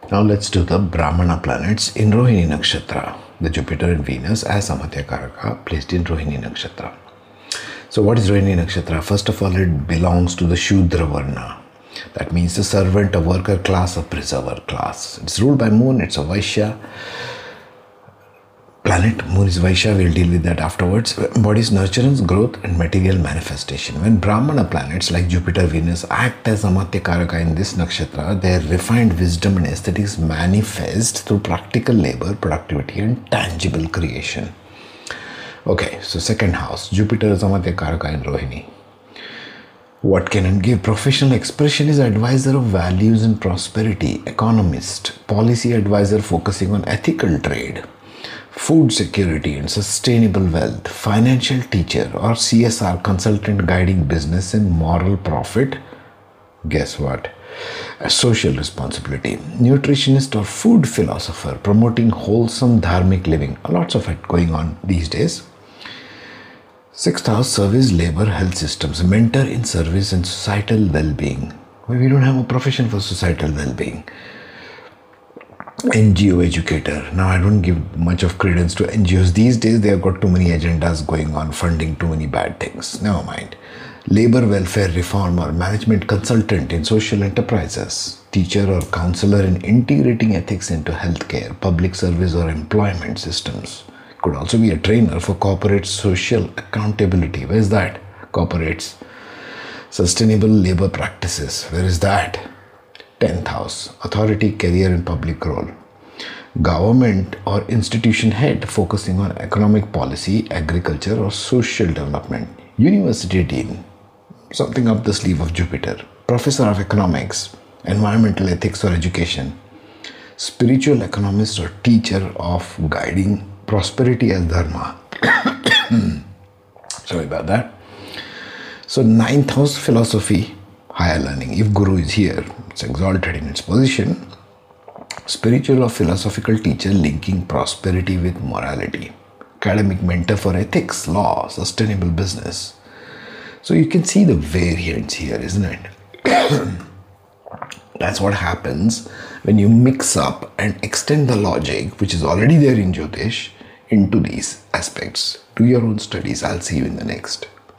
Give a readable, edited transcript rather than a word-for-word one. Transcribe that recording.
Now let's do the Brahmana planets in Rohini Nakshatra, the Jupiter and Venus as Amatya Karaka placed in Rohini Nakshatra. So what is Rohini Nakshatra? First of all, it belongs to the Shudra Varna. That means the servant, a worker class, a preserver class. It's ruled by Moon, it's a Vaishya planet. Moon is Vaishya, we'll deal with that afterwards. Embodies nurturance, growth and material manifestation. When Brahmana planets like Jupiter, Venus act as Amatya Karaka in this nakshatra, their refined wisdom and aesthetics manifest through practical labor, productivity and tangible creation. Okay, so second house, Jupiter is Amatya Karaka in Rohini. What can it give? Professional expression is advisor of values and prosperity, economist, policy advisor focusing on ethical trade, food security and sustainable wealth, financial teacher or CSR consultant guiding business and moral profit. Guess what? A social responsibility. Nutritionist or food philosopher promoting wholesome dharmic living. Lots of it going on these days. Sixth house, service, labor, health systems, mentor in service and societal well-being. We don't have a profession for societal well-being. NGO educator. Now I don't give much of credence to NGOs. These days they have got too many agendas going on, funding too many bad things. Never mind. Labor welfare reformer, management consultant in social enterprises, teacher or counselor in integrating ethics into healthcare, public service or employment systems. Could also be a trainer for corporate social accountability. Where is that? Corporates. Sustainable labor practices. Where is that? 10th house. Authority, career and public role. Government or institution head focusing on economic policy, agriculture or social development. University dean. Something up the sleeve of Jupiter. Professor of economics, environmental ethics or education. Spiritual economist or teacher of guiding prosperity as dharma. Sorry about that. So 9th house, philosophy, higher learning. If Guru is here, it's exalted in its position. Spiritual or philosophical teacher linking prosperity with morality. Academic mentor for ethics, law, sustainable business. So you can see the variants here, isn't it? That's what happens when you mix up and extend the logic, which is already there in Jyotish, into these aspects. Do your own studies. I'll see you in the next.